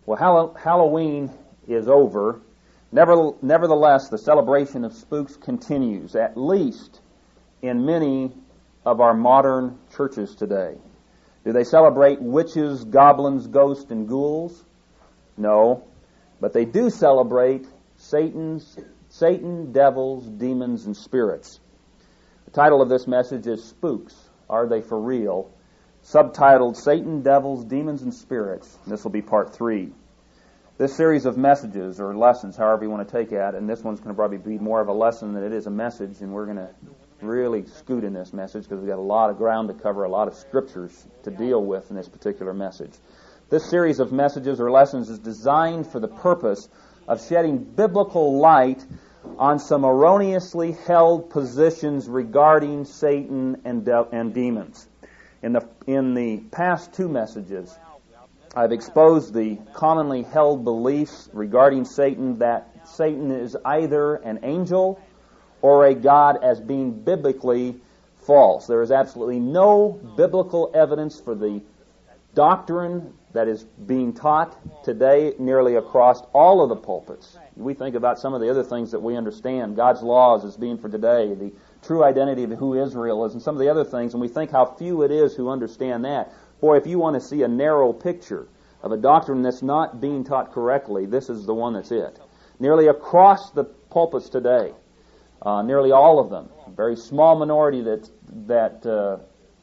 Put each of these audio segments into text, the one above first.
Well, Halloween is over. Nevertheless, the celebration of spooks continues, at least in many of our modern churches today. Do they celebrate witches, goblins, ghosts, and ghouls? No. But they do celebrate Satan, devils, demons, and spirits. The title of this message is Spooks, Are They For Real? Subtitled Satan, Devils, Demons, and Spirits. This will be part 3. This series of messages, or lessons, however you want to take it, and this one's going to probably be more of a lesson than it is a message, and we're going to really scoot in this message because we've got a lot of ground to cover, a lot of scriptures to deal with in this particular message. This series of messages or lessons is designed for the purpose of shedding biblical light on some erroneously held positions regarding Satan and demons. In the past 2 messages, I've exposed the commonly held beliefs regarding Satan, that Satan is either an angel or a god, as being biblically false. There is absolutely no biblical evidence for the doctrine that is being taught today nearly across all of the pulpits. We think about some of the other things that we understand, God's laws as being for today, the true identity of who Israel is, and some of the other things, and we think how few it is who understand that. Boy, if you want to see a narrow picture of a doctrine that's not being taught correctly, this is the one that's it. Nearly across the pulpits today, nearly all of them, a very small minority that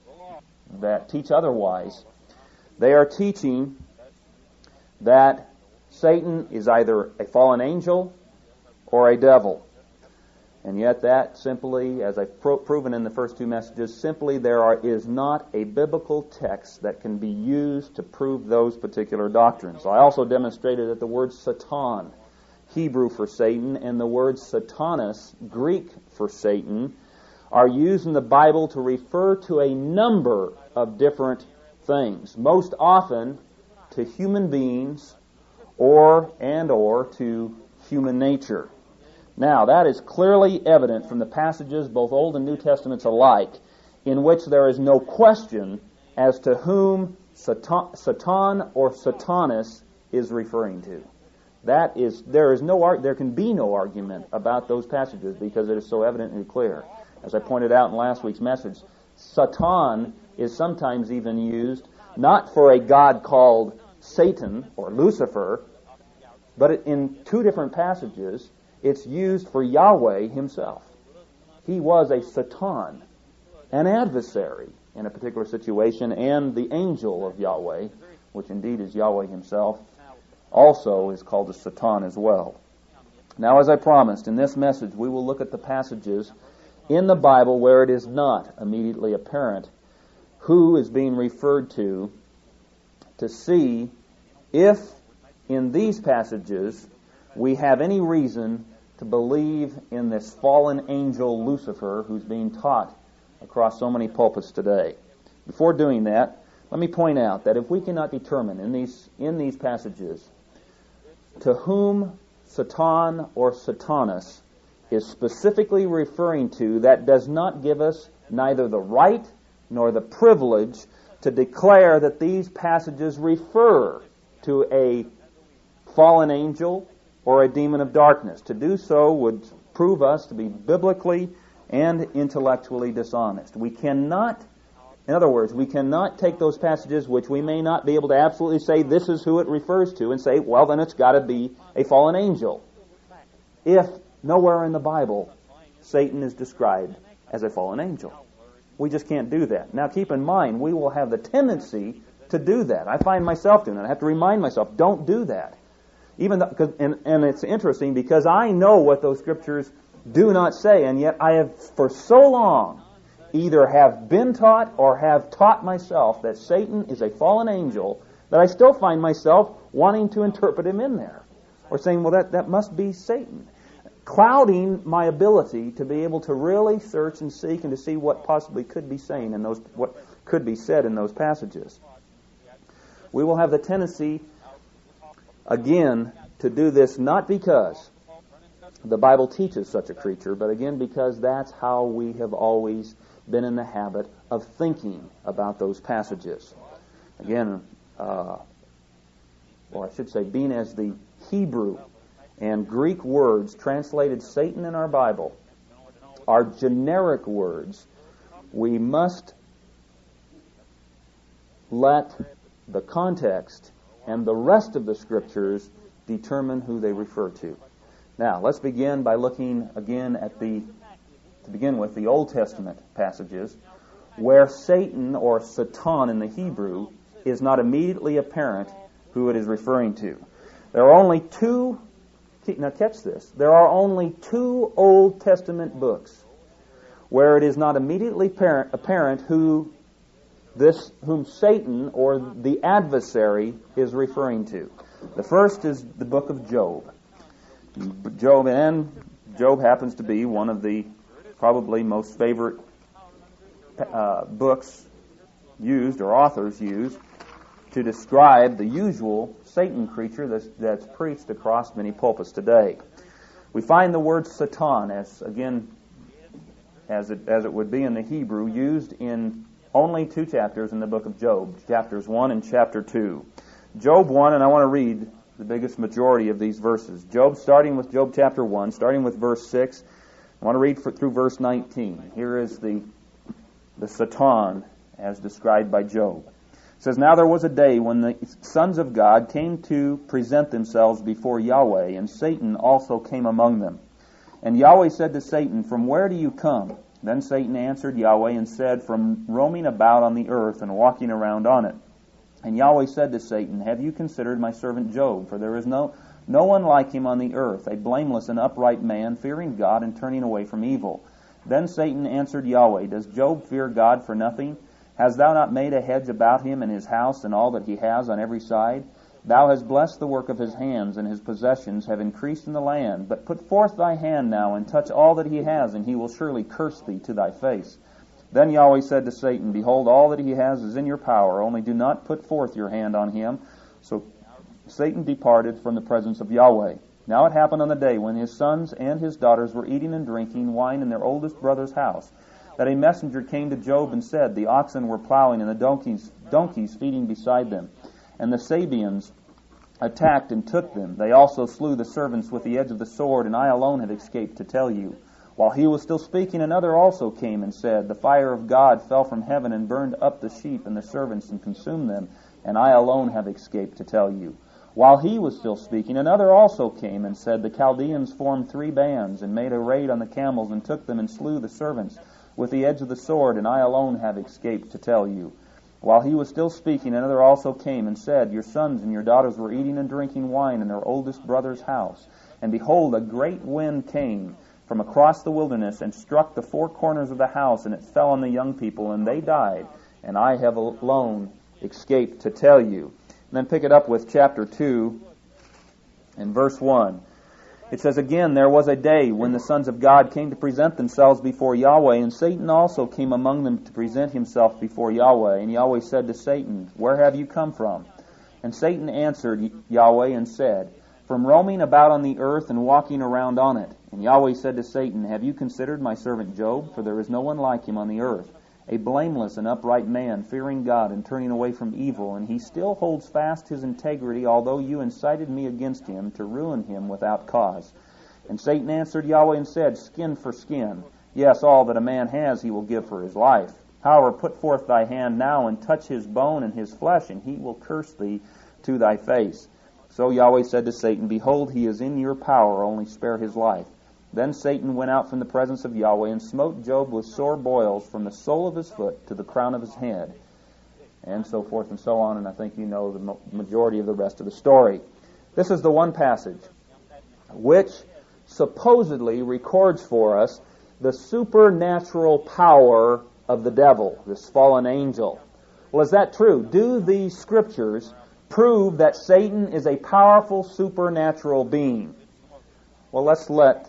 teach otherwise, they are teaching that Satan is either a fallen angel or a devil. And yet that simply, as I've proven in the first 2 messages, simply is not a biblical text that can be used to prove those particular doctrines. I also demonstrated that the word Satan, Hebrew for Satan, and the word Satanas, Greek for Satan, are used in the Bible to refer to a number of different things, most often to human beings or to human nature. Now, that is clearly evident from the passages, both Old and New Testaments alike, in which there is no question as to whom Satan or Satanas is referring to. There can be no argument about those passages because it is so evidently clear. As I pointed out in last week's message, Satan is sometimes even used not for a god called Satan or Lucifer, but in 2 different passages, it's used for Yahweh himself. He was a Satan, an adversary in a particular situation, and the angel of Yahweh, which indeed is Yahweh himself, also is called a Satan as well. Now, as I promised, in this message we will look at the passages in the Bible where it is not immediately apparent who is being referred to see if in these passages we have any reason to believe in this fallen angel Lucifer who's being taught across so many pulpits today. Before doing that, let me point out that if we cannot determine in these passages to whom Satan or Satanas is specifically referring to, that does not give us neither the right nor the privilege to declare that these passages refer to a fallen angel or a demon of darkness. To do so would prove us to be biblically and intellectually dishonest. We cannot take those passages which we may not be able to absolutely say this is who it refers to and say, well, then it's got to be a fallen angel, if nowhere in the Bible Satan is described as a fallen angel. We just can't do that. Now keep in mind, we will have the tendency to do that. I find myself doing that. I have to remind myself, don't do that. And it's interesting because I know what those scriptures do not say, and yet I have for so long either have been taught or have taught myself that Satan is a fallen angel that I still find myself wanting to interpret him in there. Or saying, well, that must be Satan. Clouding my ability to be able to really search and seek and to see what possibly could be saying in those, what could be said in those passages. We will have the tendency, again, to do this not because the Bible teaches such a creature, but again because that's how we have always been in the habit of thinking about those passages. Again, or I should say, being as the Hebrew and Greek words translated Satan in our Bible are generic words, we must let the context and the rest of the Scriptures determine who they refer to. Now, let's begin by looking again at to begin with, the Old Testament passages, where Satan, or Satan in the Hebrew, is not immediately apparent who it is referring to. There are only two, now catch this, there are only two Old Testament books where it is not immediately apparent whom Satan, or the adversary, is referring to. The first is the book of Job. Job happens to be one of the probably most favorite books used, or authors used, to describe the usual Satan creature that's preached across many pulpits today. We find the word Satan, as it would be in the Hebrew, used in only two chapters in the book of Job, chapters 1 and chapter 2. Job 1, and I want to read the biggest majority of these verses. Starting with Job chapter 1, starting with verse 6, I want to read through verse 19. Here is the Satan as described by Job. It says, "Now there was a day when the sons of God came to present themselves before Yahweh, and Satan also came among them. And Yahweh said to Satan, 'From where do you come?' Then Satan answered Yahweh and said, 'From roaming about on the earth and walking around on it.' And Yahweh said to Satan, 'Have you considered my servant Job? For there is no one like him on the earth, a blameless and upright man, fearing God and turning away from evil.' Then Satan answered Yahweh, 'Does Job fear God for nothing? Hast thou not made a hedge about him and his house and all that he has on every side? Thou hast blessed the work of his hands, and his possessions have increased in the land. But put forth thy hand now, and touch all that he has, and he will surely curse thee to thy face.' Then Yahweh said to Satan, 'Behold, all that he has is in your power, only do not put forth your hand on him.' So Satan departed from the presence of Yahweh. Now it happened on the day when his sons and his daughters were eating and drinking wine in their oldest brother's house, that a messenger came to Job and said, 'The oxen were plowing, and the donkeys feeding beside them. And the Sabeans attacked and took them. They also slew the servants with the edge of the sword, and I alone have escaped to tell you.' While he was still speaking, another also came and said, 'The fire of God fell from heaven and burned up the sheep and the servants and consumed them, and I alone have escaped to tell you.' While he was still speaking, another also came and said, 'The Chaldeans formed 3 bands and made a raid on the camels and took them and slew the servants with the edge of the sword, and I alone have escaped to tell you.' While he was still speaking, another also came and said, 'Your sons and your daughters were eating and drinking wine in their oldest brother's house. And behold, a great wind came from across the wilderness and struck the 4 corners of the house, and it fell on the young people, and they died. And I have alone escaped to tell you.'" And then pick it up with chapter 2 and verse 1. It says, "Again, there was a day when the sons of God came to present themselves before Yahweh, and Satan also came among them to present himself before Yahweh. And Yahweh said to Satan, 'Where have you come from?' And Satan answered Yahweh and said, 'From roaming about on the earth and walking around on it.' And Yahweh said to Satan, 'Have you considered my servant Job? For there is no one like him on the earth, a blameless and upright man, fearing God and turning away from evil. And he still holds fast his integrity, although you incited me against him to ruin him without cause.' And Satan answered Yahweh and said, 'Skin for skin. Yes, all that a man has he will give for his life. However, put forth thy hand now and touch his bone and his flesh, and he will curse thee to thy face.' So Yahweh said to Satan, 'Behold, he is in your power, only spare his life.' Then Satan went out from the presence of Yahweh and smote Job with sore boils from the sole of his foot to the crown of his head." And so forth and so on, and I think you know the majority of the rest of the story. This is the one passage which supposedly records for us the supernatural power of the devil, this fallen angel. Well, is that true? Do these scriptures prove that Satan is a powerful supernatural being? Well, let's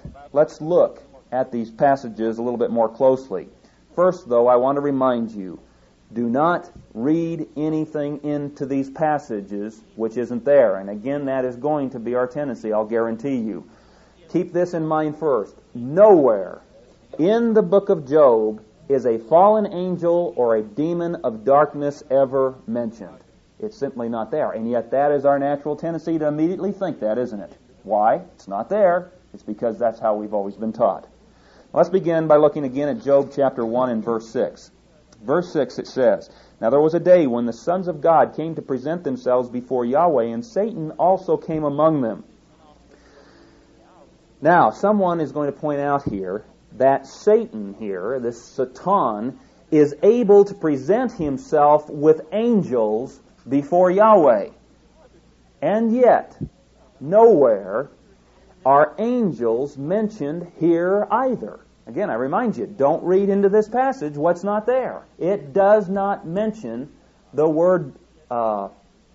look at these passages a little bit more closely. First, though, I want to remind you, do not read anything into these passages which isn't there. And again, that is going to be our tendency, I'll guarantee you. Keep this in mind first. Nowhere in the book of Job is a fallen angel or a demon of darkness ever mentioned. It's simply not there. And yet that is our natural tendency to immediately think that, isn't it? Why? It's not there. It's because that's how we've always been taught. Let's begin by looking again at Job chapter 1 and verse 6. Verse 6 it says, "Now there was a day when the sons of God came to present themselves before Yahweh, and Satan also came among them." Now, someone is going to point out here that Satan here, this Satan, is able to present himself with angels before Yahweh. And yet, nowhere are angels mentioned here either. Again, I remind you, don't read into this passage what's not there. It does not mention the word, just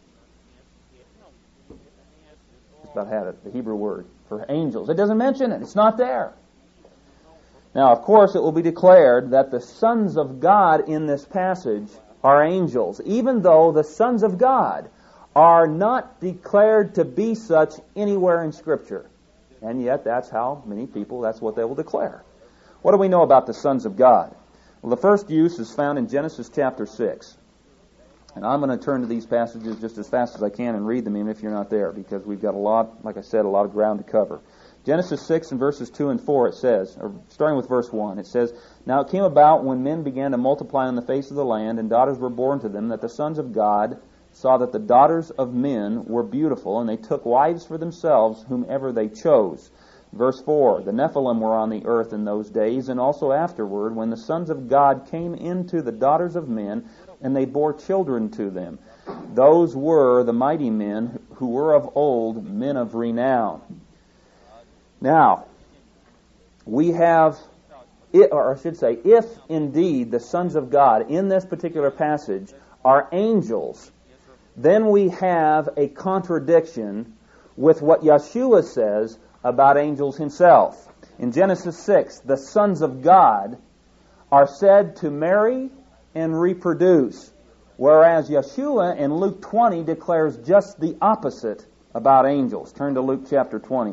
about had it, the Hebrew word for angels. It doesn't mention it. It's not there. Now, of course, it will be declared that the sons of God in this passage are angels, even though the sons of God are not declared to be such anywhere in Scripture. And yet, that's how many people, that's what they will declare. What do we know about the sons of God? Well, the first use is found in Genesis chapter 6. And I'm going to turn to these passages just as fast as I can and read them even if you're not there, because we've got a lot, like I said, a lot of ground to cover. Genesis 6 and verses 2 and 4 it says, or starting with verse 1, it says, "Now it came about when men began to multiply on the face of the land, and daughters were born to them, that the sons of God saw that the daughters of men were beautiful, and they took wives for themselves whomever they chose." Verse 4, "The Nephilim were on the earth in those days, and also afterward, when the sons of God came into the daughters of men, and they bore children to them. Those were the mighty men who were of old, men of renown." Now, we have, or I should say, if indeed the sons of God in this particular passage are angels, then we have a contradiction with what Yeshua says about angels himself. In Genesis 6, the sons of God are said to marry and reproduce, whereas Yeshua in Luke 20 declares just the opposite about angels. Turn to Luke chapter 20.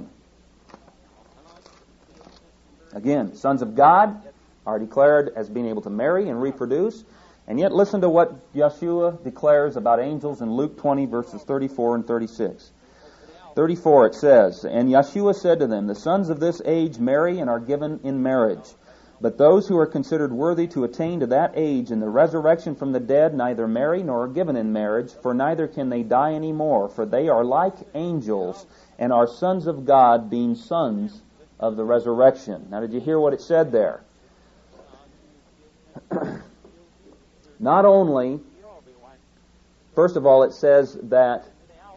Again, sons of God are declared as being able to marry and reproduce, and yet listen to what Yeshua declares about angels in Luke 20, verses 34 and 36. 34, it says, "And Yeshua said to them, The sons of this age marry and are given in marriage. But those who are considered worthy to attain to that age in the resurrection from the dead neither marry nor are given in marriage, for neither can they die any more, for they are like angels, and are sons of God, being sons of the resurrection." Now, did you hear what it said there? Not only, first of all, it says that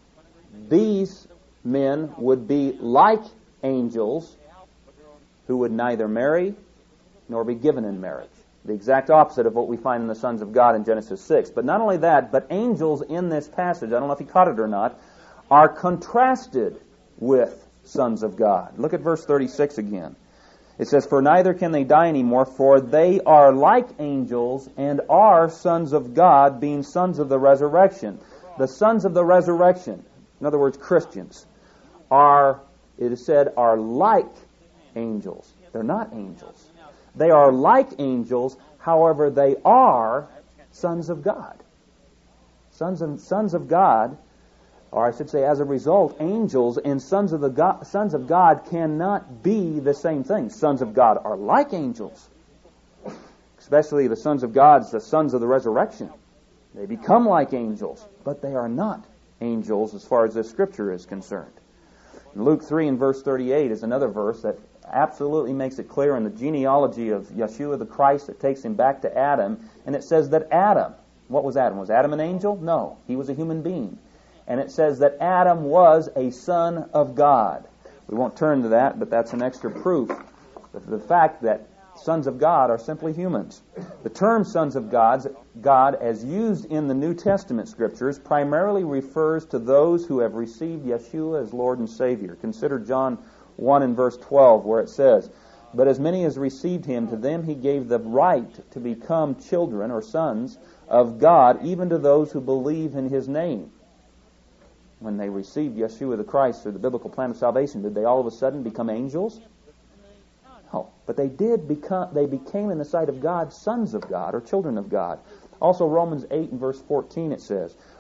these men would be like angels who would neither marry nor be given in marriage. The exact opposite of what we find in the sons of God in Genesis 6. But not only that, but angels in this passage, I don't know if you caught it or not, are contrasted with sons of God. Look at verse 36 again. It says, "For neither can they die anymore, for they are like angels and are sons of God, being sons of the resurrection." The sons of the resurrection, in other words, Christians, are, it is said, are like angels. They're not angels. They are like angels, however, they are sons of God. Sons of God, or I should say, as a result, angels and sons of God cannot be the same thing. Sons of God are like angels, especially the sons of God, the sons of the resurrection. They become like angels, but they are not angels as far as this scripture is concerned. Luke 3 and verse 38 is another verse that absolutely makes it clear in the genealogy of Yeshua the Christ that takes him back to Adam, and it says that Adam, what was Adam? Was Adam an angel? No, he was a human being. And it says that Adam was a son of God. We won't turn to that, but that's an extra proof of the fact that sons of God are simply humans. The term sons of God, as used in the New Testament scriptures, primarily refers to those who have received Yeshua as Lord and Savior. Consider John 1 and verse 12, where it says, "But as many as received him, to them he gave the right to become children or sons of God, even to those who believe in his name." When they received Yeshua the Christ through the biblical plan of salvation, did they all of a sudden become angels? No, but they became in the sight of God sons of God or children of God. Also Romans 8 and verse 14 it says,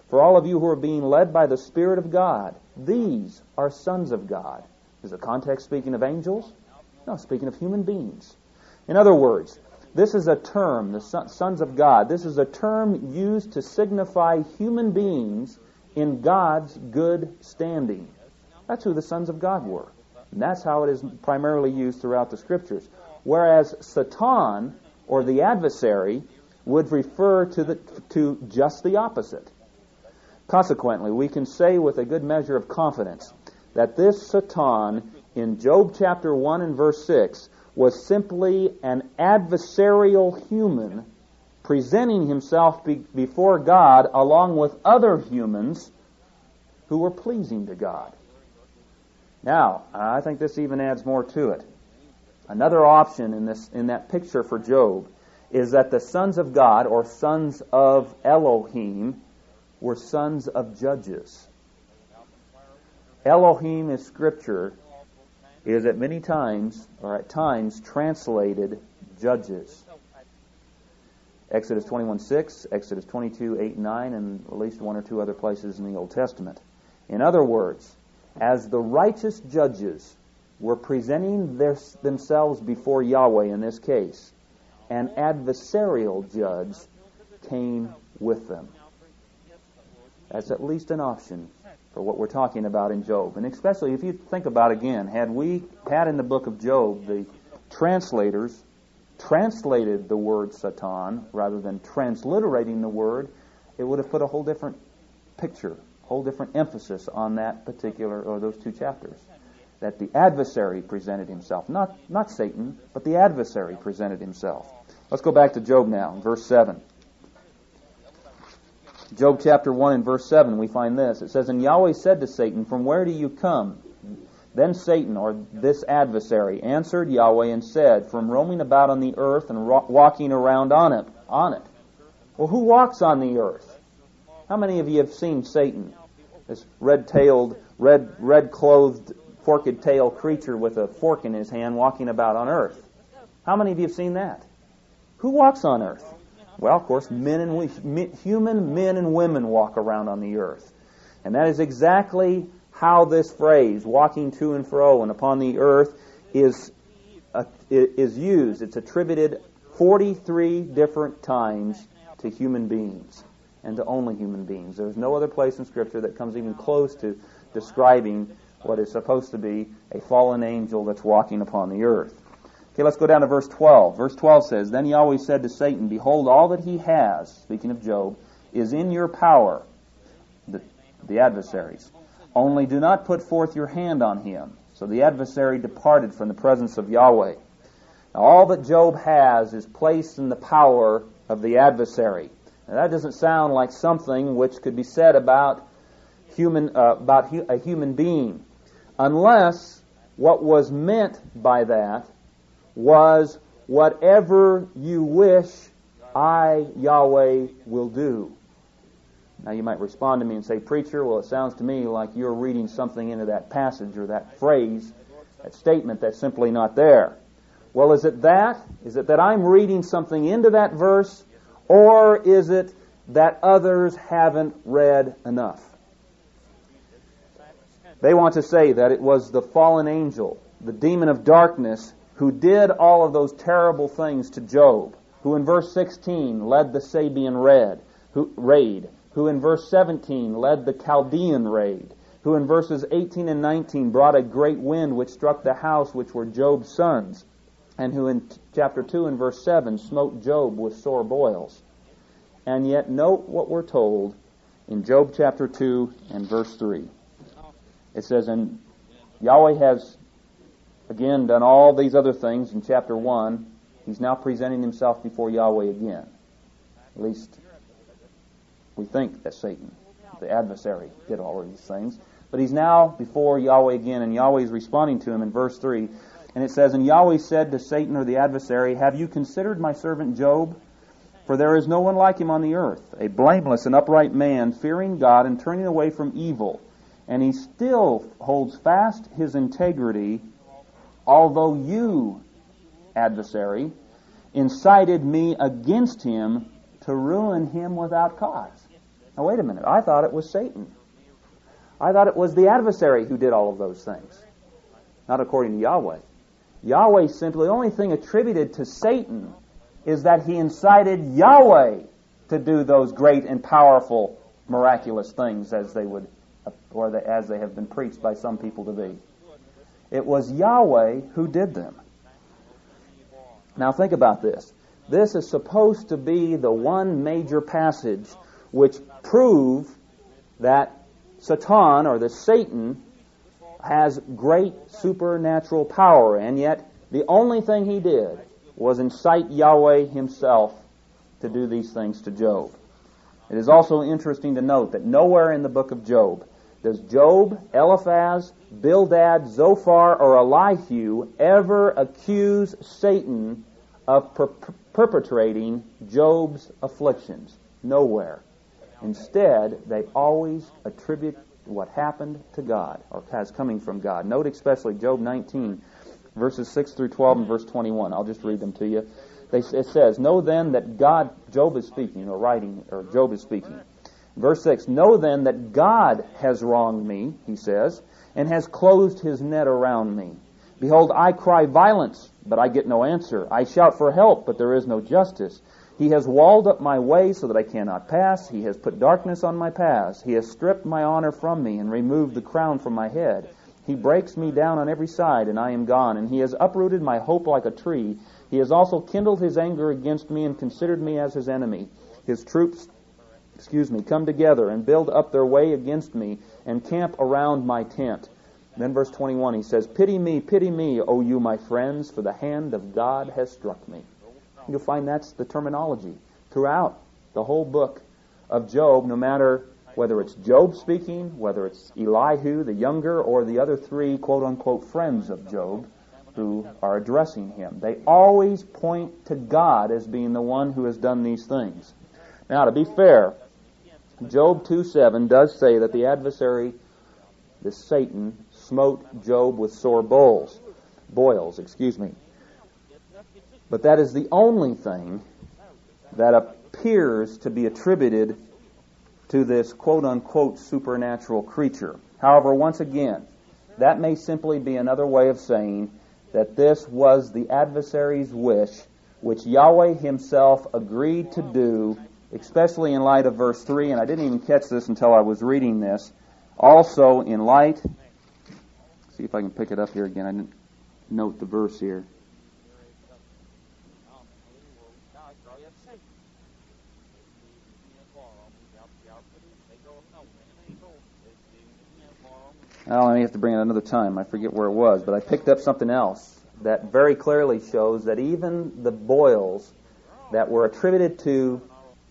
For all of you who are being led by the Spirit of God, these are sons of God. Is the context speaking of angels? No, speaking of human beings. In other words, this is a term, the sons of God, this is a term used to signify human beings in God's good standing. That's who the sons of God were. And that's how it is primarily used throughout the Scriptures. Whereas Satan, or the adversary, would refer to just the opposite. Consequently, we can say with a good measure of confidence that this Satan in Job chapter 1 and verse 6 was simply an adversarial human presenting himself before God along with other humans who were pleasing to God. Now, I think this even adds more to it. Another option in that picture for Job is that the sons of God, or sons of Elohim, were sons of judges. Elohim in Scripture is at many times, or at times, translated judges. Exodus 21:6, Exodus 22:8 and 9, and at least one or two other places in the Old Testament. In other words, as the righteous judges were presenting themselves before Yahweh in this case, an adversarial judge came with them. That's at least an option for what we're talking about in Job. And especially if you think about, again, had we had in the book of Job the translators translated the word Satan rather than transliterating the word, it would have put a whole different picture, whole different emphasis on that particular, or those two chapters. That the adversary presented himself. Not Satan, but the adversary presented himself. Let's go back to Job now, verse 7. Job chapter 1 and verse 7, we find this. It says, "And Yahweh said to Satan, From where do you come? Then Satan, or this adversary, answered Yahweh and said, From roaming about on the earth and walking around on it. Well, who walks on the earth? How many of you have seen Satan? This red-tailed, red-clothed, forked-tailed creature with a fork in his hand walking about on earth. How many of you have seen that? Who walks on earth? Well, of course, human men and women walk around on the earth. And that is exactly how this phrase, walking to and fro and upon the earth, is used. It's attributed 43 different times to human beings, and to only human beings. There's no other place in Scripture that comes even close to describing what is supposed to be a fallen angel that's walking upon the earth. Okay, let's go down to verse 12. Verse 12 says, "Then Yahweh said to Satan, Behold, all that he has," speaking of Job, "is in your power," the adversaries. "Only do not put forth your hand on him." So the adversary departed from the presence of Yahweh. Now, all that Job has is placed in the power of the adversary. Now, that doesn't sound like something which could be said about a human being, unless what was meant by that was, whatever you wish, I, Yahweh, will do. Now you might respond to me and say, "Preacher, well, it sounds to me like you're reading something into that passage or that phrase, that statement that's simply not there." Well, is it that? Is it that I'm reading something into that verse, or is it that others haven't read enough? They want to say that it was the fallen angel, the demon of darkness, who did all of those terrible things to Job, who in verse 16 led the Sabean raid, who in verse 17 led the Chaldean raid, who in verses 18 and 19 brought a great wind which struck the house which were Job's sons, and who in chapter 2 and verse 7 smote Job with sore boils. And yet note what we're told in Job chapter 2 and verse 3. It says, "And Yahweh has again done all these other things in chapter 1. He's now presenting himself before Yahweh again. At least we think that Satan, the adversary, did all of these things. But he's now before Yahweh again, and Yahweh is responding to him in verse 3. And it says, "And Yahweh said to Satan," or the adversary, "Have you considered my servant Job? For there is no one like him on the earth, a blameless and upright man, fearing God and turning away from evil. And he still holds fast his integrity, although you, adversary, incited me against him to ruin him without cause." Now wait a minute, I thought it was Satan. I thought it was the adversary who did all of those things. Not according to Yahweh. Yahweh simply, the only thing attributed to Satan is that he incited Yahweh to do those great and powerful, miraculous things as they would, as they have been preached by some people to be. It was Yahweh who did them. Now think about this. This is supposed to be the one major passage which prove that Satan, or the Satan, has great supernatural power, and yet the only thing he did was incite Yahweh himself to do these things to Job. It is also interesting to note that nowhere in the book of Job does Job, Eliphaz, Bildad, Zophar, or Elihu ever accuse Satan of perpetrating Job's afflictions. Nowhere. Instead, they always attribute what happened to God, or as coming from God. Note especially Job 19, verses 6 through 12 and verse 21. I'll just read them to you. It says, "Know then that God," Job is speaking, or Job is speaking. Verse 6, "Know then that God has wronged me," he says, "and has closed his net around me. Behold, I cry violence, but I get no answer. I shout for help, but there is no justice. He has walled up my way so that I cannot pass. He has put darkness on my paths. He has stripped my honor from me and removed the crown from my head. He breaks me down on every side, and I am gone. And he has uprooted my hope like a tree. He has also kindled his anger against me and considered me as his enemy. His troops, come together and build up their way against me and camp around my tent." And then verse 21, he says, pity me, O you my friends, for the hand of God has struck me." You'll find that's the terminology throughout the whole book of Job, no matter whether it's Job speaking, whether it's Elihu, the younger, or the other three quote-unquote friends of Job who are addressing him. They always point to God as being the one who has done these things. Now, to be fair, Job 2:7 does say that the adversary, the Satan, smote Job with sore boils. But that is the only thing that appears to be attributed to this quote-unquote supernatural creature. However, once again, that may simply be another way of saying that this was the adversary's wish, which Yahweh himself agreed to do, especially in light of verse 3, and I didn't even catch this until I was reading this. Also in light, see if I can pick it up here again. I didn't note the verse here. Well, I may have to bring it another time. I forget where it was, but I picked up something else that very clearly shows that even the boils that were attributed to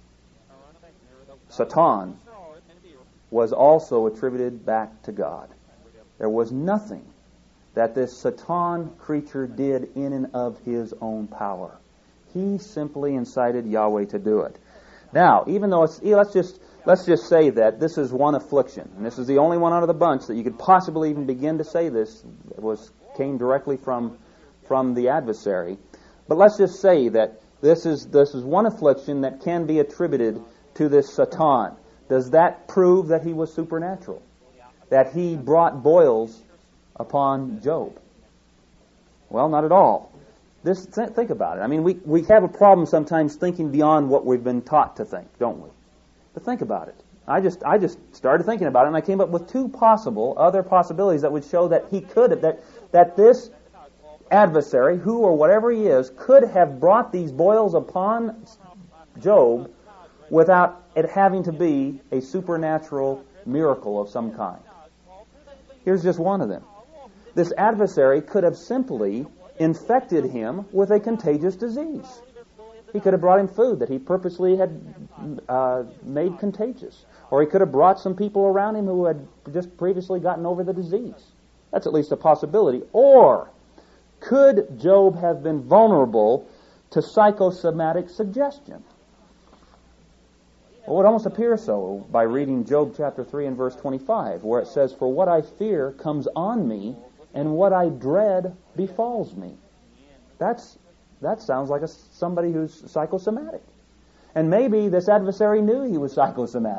Satan was also attributed back to God. There was nothing that this Satan creature did in and of his own power. He simply incited Yahweh to do it. Now, even though let's just say that this is one affliction, and this is the only one out of the bunch that you could possibly even begin to say this came directly from the adversary. But let's just say that this is one affliction that can be attributed to this Satan. Does that prove that he was supernatural? That he brought boils upon Job? Well, not at all. Think about it. I mean, we have a problem sometimes thinking beyond what we've been taught to think, don't we? But think about it. I just started thinking about it, and I came up with two other possibilities that would show that he could have, that this adversary, who or whatever he is, could have brought these boils upon Job without it having to be a supernatural miracle of some kind. Here's just one of them. This adversary could have simply infected him with a contagious disease. He could have brought him food that he purposely had made contagious. Or he could have brought some people around him who had just previously gotten over the disease. That's at least a possibility. Or could Job have been vulnerable to psychosomatic suggestion? Well, it almost appears so by reading Job chapter 3 and verse 25, where it says, "For what I fear comes on me, and what I dread befalls me." That sounds like somebody who's psychosomatic. And maybe this adversary knew he was psychosomatic.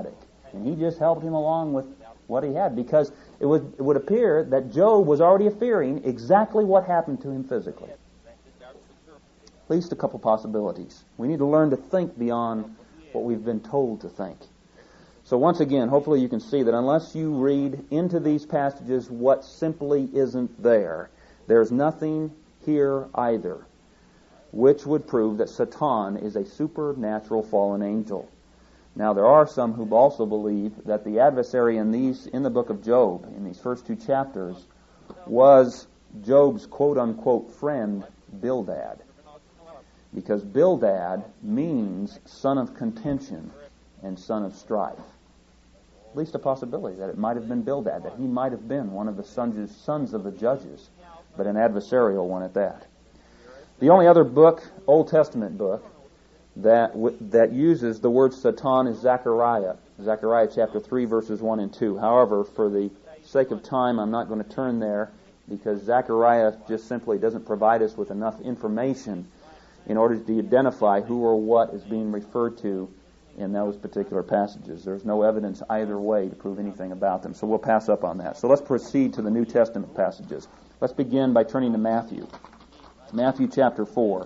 And he just helped him along with what he had, because it would appear that Job was already fearing exactly what happened to him physically. At least a couple possibilities. We need to learn to think beyond what we've been told to think. So once again, hopefully you can see that unless you read into these passages what simply isn't there, there's nothing here either which would prove that Satan is a supernatural fallen angel. Now there are some who also believe that the adversary in the book of Job, in these first two chapters, was Job's quote-unquote friend Bildad. Because Bildad means son of contention and son of strife. At least a possibility that it might have been Bildad, that he might have been one of the sons of the judges, but an adversarial one at that. The only other book, Old Testament book, that uses the word Satan is Zechariah. Zechariah chapter 3, verses 1 and 2. However, for the sake of time, I'm not going to turn there, because Zechariah just simply doesn't provide us with enough information in order to identify who or what is being referred to in those particular passages. There's no evidence either way to prove anything about them, so we'll pass up on that. So let's proceed to the New Testament passages. Let's begin by turning to Matthew. Matthew chapter 4.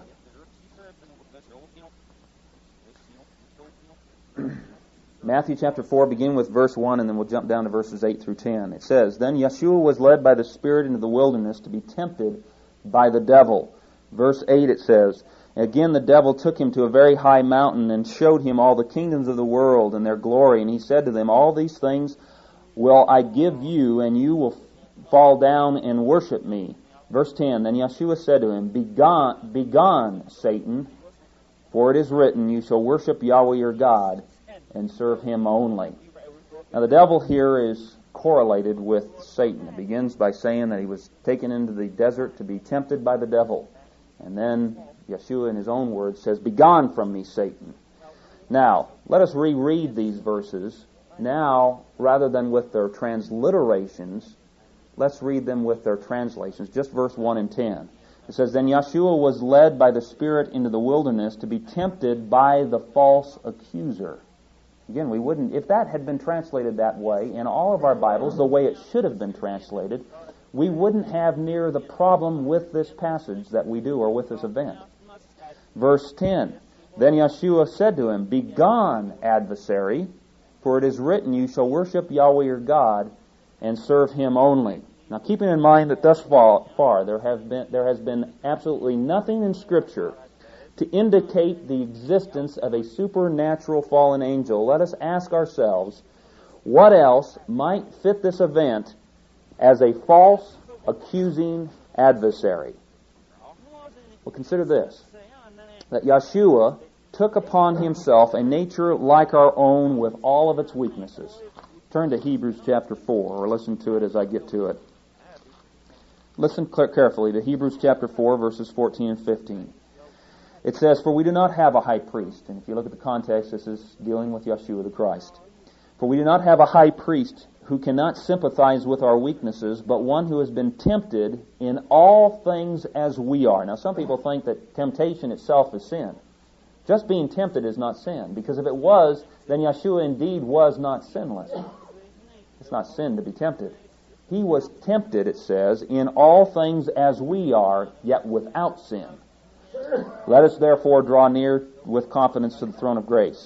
Matthew chapter 4, begin with verse 1, and then we'll jump down to verses 8 through 10. It says, Then Yeshua was led by the Spirit into the wilderness to be tempted by the devil. Verse 8 it says, Again the devil took him to a very high mountain and showed him all the kingdoms of the world and their glory. And he said to them, All these things will I give you, and you will fall down and worship me. Verse 10, Then Yeshua said to him, Begone, Satan, for it is written, You shall worship Yahweh your God, and serve him only. Now the devil here is correlated with Satan. It begins by saying that he was taken into the desert to be tempted by the devil. And then Yeshua, in his own words, says, Begone from me, Satan. Now, let us reread these verses. Now, rather than with their transliterations, let's read them with their translations. Just verse 1 and 10. It says, Then Yeshua was led by the Spirit into the wilderness to be tempted by the false accuser. Again, we wouldn't, if that had been translated that way in all of our Bibles, the way it should have been translated, we wouldn't have near the problem with this passage that we do, or with this event. Verse 10, Then Yeshua said to him, Begone, adversary, for it is written, You shall worship Yahweh your God, and serve him only. Now, keeping in mind that thus far there has been absolutely nothing in Scripture to indicate the existence of a supernatural fallen angel, let us ask ourselves, what else might fit this event as a false, accusing adversary? Well, consider this, that Yeshua took upon himself a nature like our own with all of its weaknesses. Turn to Hebrews chapter 4, or listen to it as I get to it. Listen carefully to Hebrews chapter 4, verses 14 and 15. It says, For we do not have a high priest. And if you look at the context, this is dealing with Yeshua the Christ. For we do not have a high priest who cannot sympathize with our weaknesses, but one who has been tempted in all things as we are. Now, some people think that temptation itself is sin. Just being tempted is not sin, because if it was, then Yeshua indeed was not sinless. It's not sin to be tempted. He was tempted, it says, in all things as we are, yet without sin. Let us therefore draw near with confidence to the throne of grace.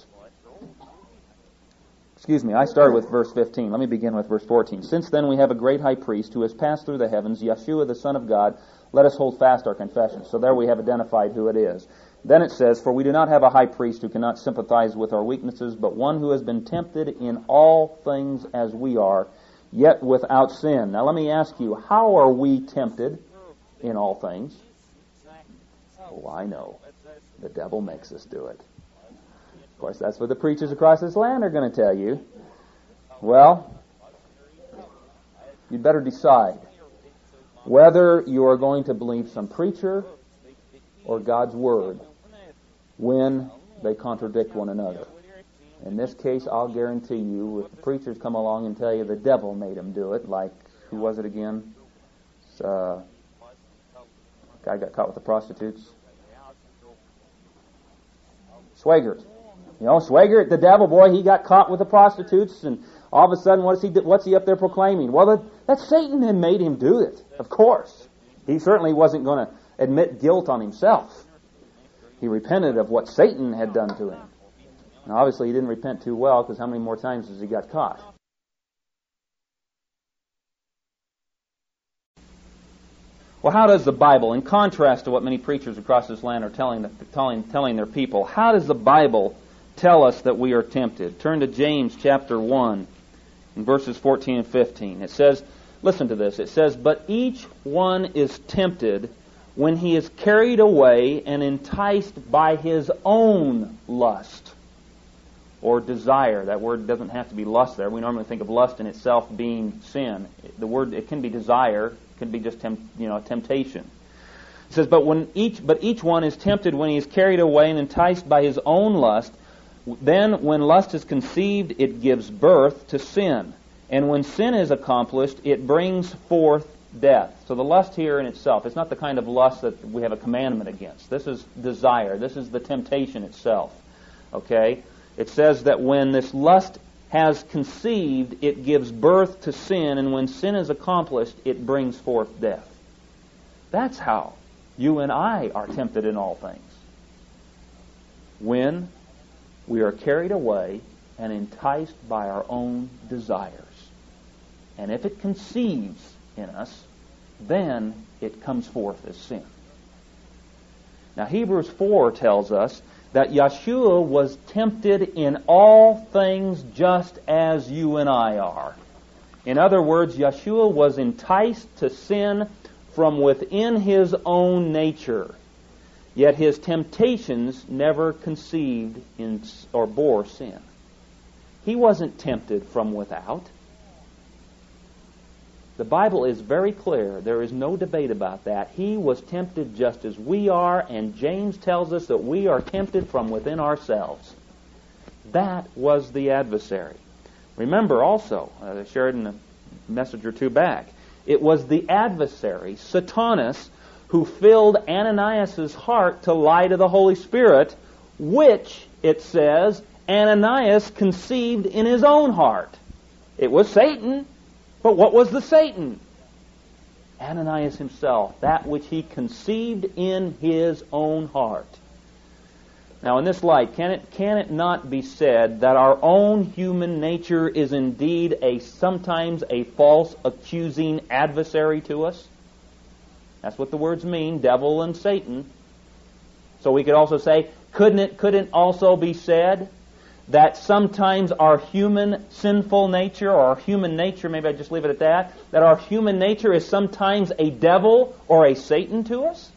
I started with verse 15. Let me begin with verse 14. Since then we have a great high priest who has passed through the heavens, Yeshua the Son of God. Let us hold fast our confession. So there we have identified who it is. Then it says, For we do not have a high priest who cannot sympathize with our weaknesses, but one who has been tempted in all things as we are, yet without sin. Now let me ask you, how are we tempted in all things? Oh, I know. The devil makes us do it. Of course, that's what the preachers across this land are going to tell you. Well, you'd better decide whether you are going to believe some preacher or God's Word when they contradict one another. In this case, I'll guarantee you, if the preachers come along and tell you the devil made him do it, like, who was it again? Guy got caught with the prostitutes. Swagert. Swaggart, the devil, boy, he got caught with the prostitutes, and all of a sudden, what's he up there proclaiming? Well, that's Satan that made him do it, of course. He certainly wasn't going to admit guilt on himself. He repented of what Satan had done to him. And obviously he didn't repent too well, because how many more times has he got caught? Well, how does the Bible, in contrast to what many preachers across this land are telling their people, how does the Bible tell us that we are tempted? Turn to James chapter 1, in verses 14 and 15. It says, listen to this, it says, "But each one is tempted when he is carried away and enticed by his own lust," or desire. That word doesn't have to be lust there. We normally think of lust in itself being sin. The word, it can be desire, it can be just temptation. It says, but each one is tempted when he is carried away and enticed by his own lust. Then when lust is conceived, it gives birth to sin. And when sin is accomplished, it brings forth death. So the lust here in itself, it's not the kind of lust that we have a commandment against. This is desire. This is the temptation itself. Okay? It says that when this lust has conceived, it gives birth to sin, and when sin is accomplished, it brings forth death. That's how you and I are tempted in all things. When we are carried away and enticed by our own desires. And if it conceives in us, then it comes forth as sin. Now Hebrews 4 tells us that Yeshua was tempted in all things just as you and I are. In other words, Yeshua was enticed to sin from within his own nature. Yet his temptations never conceived in or bore sin. He wasn't tempted from without. The Bible is very clear. There is no debate about that. He was tempted just as we are, and James tells us that we are tempted from within ourselves. That was the adversary. Remember also, I shared in a message or two back, it was the adversary, Satanas, who filled Ananias' heart to lie to the Holy Spirit, which, it says, Ananias conceived in his own heart. It was Satan, but what was the Satan? Ananias himself, that which he conceived in his own heart. Now in this light, can it not be said that our own human nature is indeed sometimes a false accusing adversary to us? That's what the words mean, devil and Satan. So we could also say, couldn't also be said that sometimes our human sinful nature, or our human nature, maybe I just leave it at that our human nature is sometimes a devil or a Satan to us?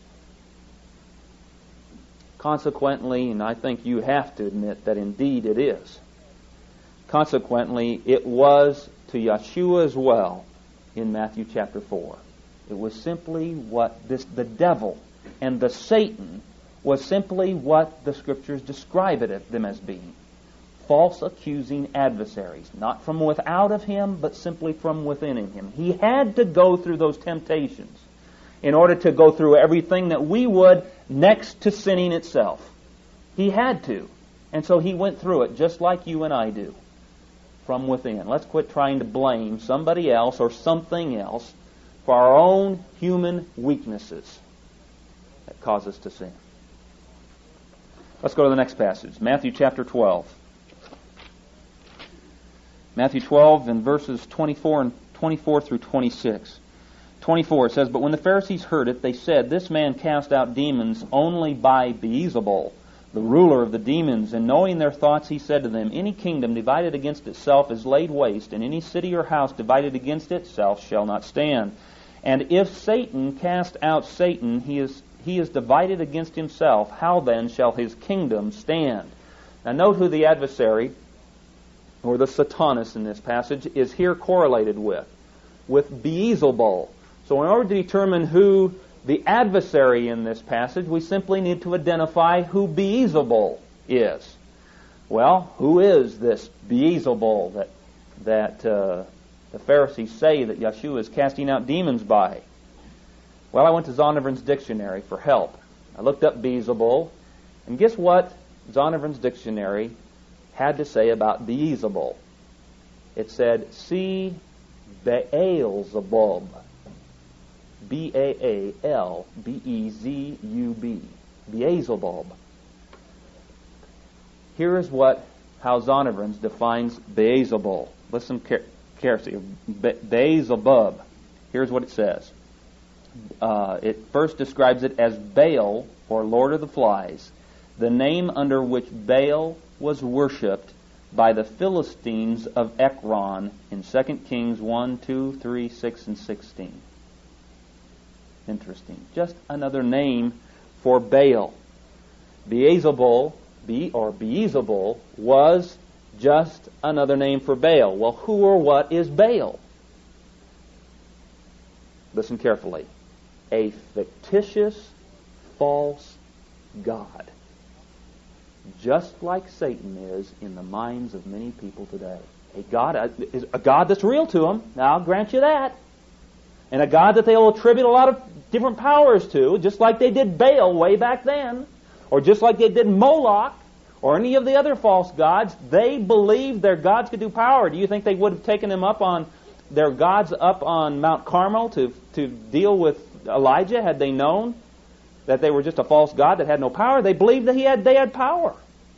Consequently, and I think you have to admit that indeed it is. Consequently, it was to Yeshua as well in Matthew chapter 4. It was simply what the devil and the Satan was simply what the Scriptures describe them as being. False accusing adversaries, not from without of him, but simply from within him. He had to go through those temptations in order to go through everything that we would next to sinning itself. He had to. And so he went through it just like you and I do, from within. Let's quit trying to blame somebody else or something else for our own human weaknesses that cause us to sin. Let's go to the next passage, Matthew chapter 12. Matthew 12 and verses 24 through 26. 24, it says, "But when the Pharisees heard it, they said, 'This man cast out demons only by Beelzebul, the ruler of the demons.' And knowing their thoughts, he said to them, 'Any kingdom divided against itself is laid waste, and any city or house divided against itself shall not stand. And if Satan cast out Satan, he is divided against himself. How then shall his kingdom stand?'" Now note who the adversary, or the Satanas in this passage, is here correlated with Beelzebul. So in order to determine who the adversary in this passage, we simply need to identify who Beelzebul is. Well, who is this Beelzebul that the Pharisees say that Yeshua is casting out demons by? Well, I went to Zondervan's dictionary for help. I looked up Beelzebul, and guess what Zondervan's dictionary had to say about Beelzebub. It said, see Beelzebub. B-A-A-L-B-E-Z-U-B. Beelzebub. Here is how Zondervan defines Beelzebub. Listen carefully. Beelzebub. Here's what it says. It first describes it as Baal, or Lord of the Flies, the name under which Baal was worshipped by the Philistines of Ekron in 2 Kings 1, 2, 3, 6, and 16. Interesting. Just another name for Baal. Beelzebul, Beelzebul, was just another name for Baal. Well, who or what is Baal? Listen carefully. A fictitious, false god. Just like Satan is in the minds of many people today. A god that's real to them. Now, I'll grant you that. And a god that they will attribute a lot of different powers to, just like they did Baal way back then, or just like they did Moloch, or any of the other false gods. They believed their gods could do power. Do you think they would have taken their gods up on Mount Carmel to deal with Elijah had they known that they were just a false god that had no power? They believed that they had power.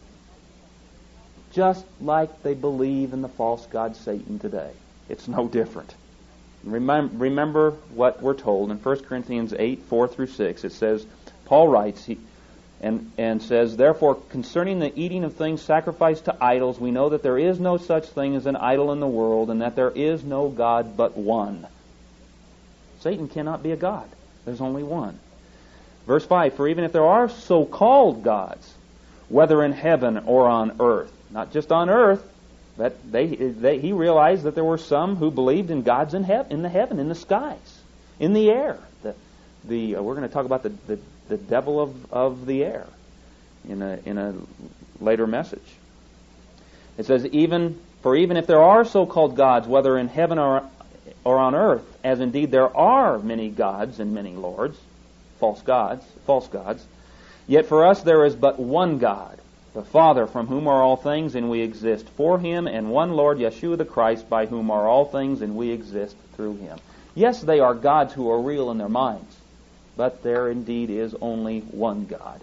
Just like they believe in the false god Satan today. It's no different. Remember what we're told in 1 Corinthians 8, 4 through 6. It says, Paul writes, and says, therefore, concerning the eating of things sacrificed to idols, we know that there is no such thing as an idol in the world, and that there is no God but one. Satan cannot be a god. There's only one. Verse 5, for even if there are so-called gods, whether in heaven or on earth, not just on earth, that he realized that there were some who believed in gods in the heaven, in the skies, in the air. We're going to talk about the devil of the air in a later message. It says, even if there are so-called gods, whether in heaven or on earth, as indeed there are many gods and many lords, false gods, yet for us there is but one God, the Father, from whom are all things, and we exist for Him, and one Lord, Yeshua the Christ, by whom are all things, and we exist through Him. Yes, they are gods who are real in their minds, but there indeed is only one God.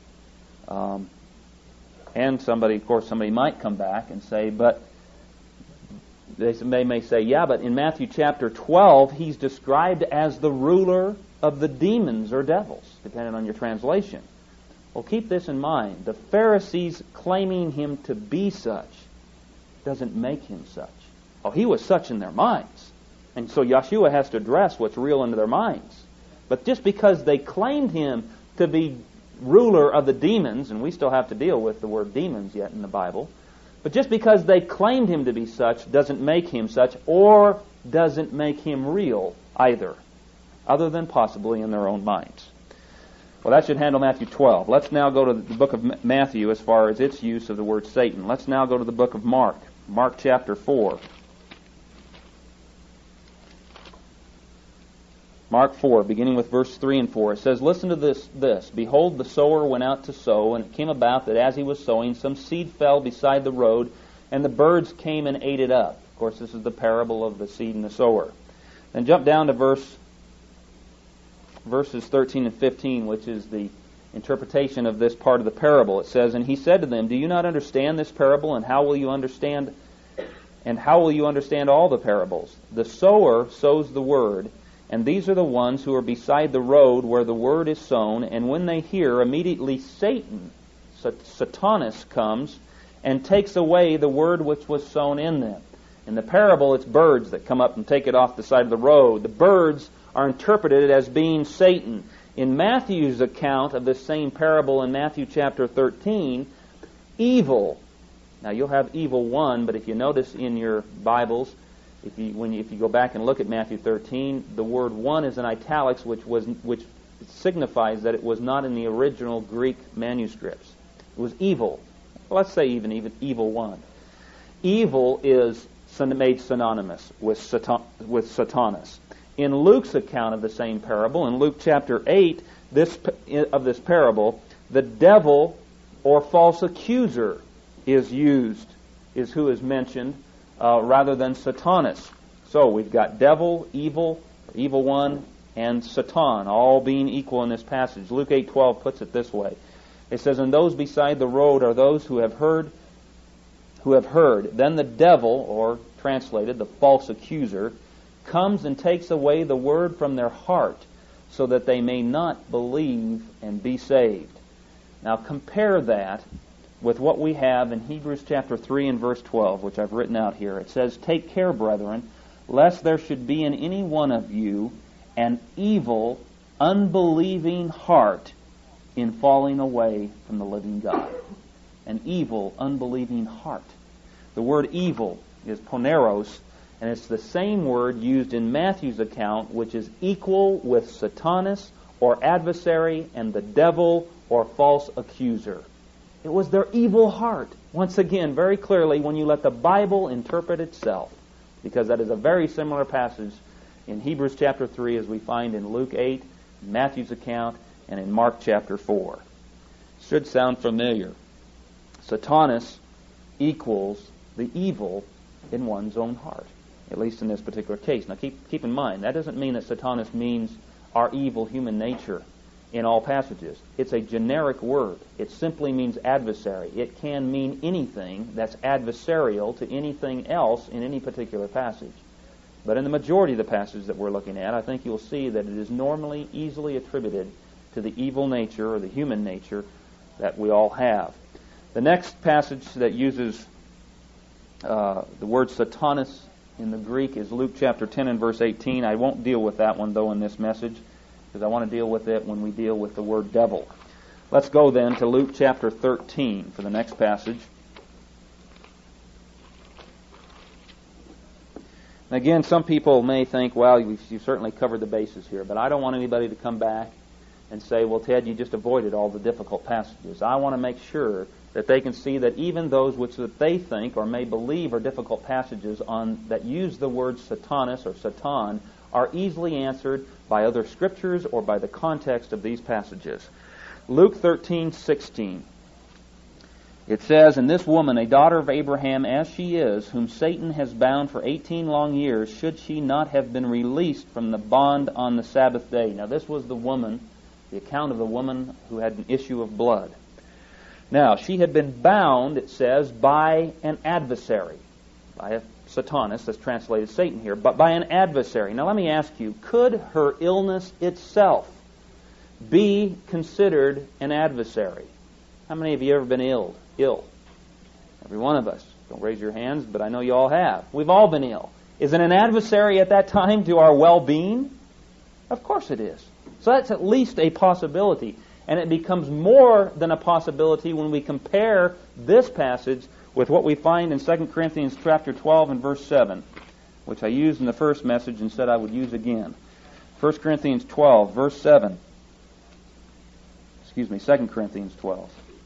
And somebody might come back and say, but they may say, yeah, but in Matthew chapter 12, He's described as the ruler of the demons or devils, depending on your translation. Well, keep this in mind. The Pharisees claiming Him to be such doesn't make Him such. Oh, He was such in their minds. And so Yeshua has to address what's real into their minds. But just because they claimed Him to be ruler of the demons, and we still have to deal with the word demons yet in the Bible, but just because they claimed Him to be such doesn't make Him such, or doesn't make Him real either, other than possibly in their own minds. Well, that should handle Matthew 12. Let's now go to the book of Matthew as far as its use of the word Satan. Let's now go to the book of Mark. Mark chapter 4. Mark 4, beginning with verse 3 and 4. It says, listen to this. Behold, the sower went out to sow, and it came about that as he was sowing, some seed fell beside the road, and the birds came and ate it up. Of course, this is the parable of the seed and the sower. Then jump down to verses 13 and 15, which is the interpretation of this part of the parable. It says, and he said to them, do you not understand this parable, and how will you understand all the parables? The sower sows the word, and these are the ones who are beside the road where the word is sown, and when they hear, immediately Satan, Satanas, comes and takes away the word which was sown in them. In the parable, it's birds that come up and take it off the side of the road. The birds are interpreted as being Satan. In Matthew's account of this same parable in Matthew chapter 13, evil. Now you'll have evil one, but if you notice in your Bibles, if you go back and look at Matthew 13, the word one is in italics, which signifies that it was not in the original Greek manuscripts. It was evil. Well, let's say even evil one. Evil is made synonymous with Satanas. In Luke's account of the same parable, in Luke chapter 8 of this parable, the devil or false accuser is used, is who is mentioned, rather than Satanas. So we've got devil, evil one, and Satan, all being equal in this passage. Luke 8:12 puts it this way. It says, "And those beside the road are those who have heard. Then the devil," or translated, the false accuser, "comes and takes away the word from their heart, so that they may not believe and be saved." Now compare that with what we have in Hebrews chapter 3 and verse 12, which I've written out here. It says, "Take care, brethren, lest there should be in any one of you an evil, unbelieving heart in falling away from the living God." An evil, unbelieving heart. The word evil is poneros, and it's the same word used in Matthew's account, which is equal with Satanas, or adversary, and the devil, or false accuser. It was their evil heart. Once again, very clearly, when you let the Bible interpret itself, because that is a very similar passage in Hebrews chapter 3 as we find in Luke 8, Matthew's account, and in Mark chapter 4. Should sound familiar. Satanas equals the evil in one's own heart, at least in this particular case. Now keep in mind, that doesn't mean that Satanas means our evil human nature in all passages. It's a generic word. It simply means adversary. It can mean anything that's adversarial to anything else in any particular passage. But in the majority of the passages that we're looking at, I think you'll see that it is normally easily attributed to the evil nature or the human nature that we all have. The next passage that uses the word Satanas in the Greek is Luke chapter 10 and verse 18. I won't deal with that one, though, in this message, because I want to deal with it when we deal with the word devil. Let's go then to Luke chapter 13 for the next passage. Again, some people may think, well, you've certainly covered the bases here, but I don't want anybody to come back and say, well, Ted, you just avoided all the difficult passages. I want to make sure that they can see that even those which that they think or may believe are difficult passages that use the word Satanas or Satan are easily answered by other scriptures or by the context of these passages. Luke 13:16. It says, "And this woman, a daughter of Abraham as she is, whom Satan has bound for 18 long years, should she not have been released from the bond on the Sabbath day?" Now this was the woman, the account of the woman who had an issue of blood. Now, she had been bound, it says, by an adversary, by a Satanas, that's translated Satan here, but by an adversary. Now let me ask you, could her illness itself be considered an adversary? How many of you have ever been ill? Every one of us. Don't raise your hands, but I know you all have. We've all been ill. Is it an adversary at that time to our well-being? Of course it is. So that's at least a possibility. And it becomes more than a possibility when we compare this passage with what we find in 2 Corinthians chapter 12 and verse 7, which I used in the first message and said I would use again. 1 Corinthians 12, verse 7. 2 Corinthians 12.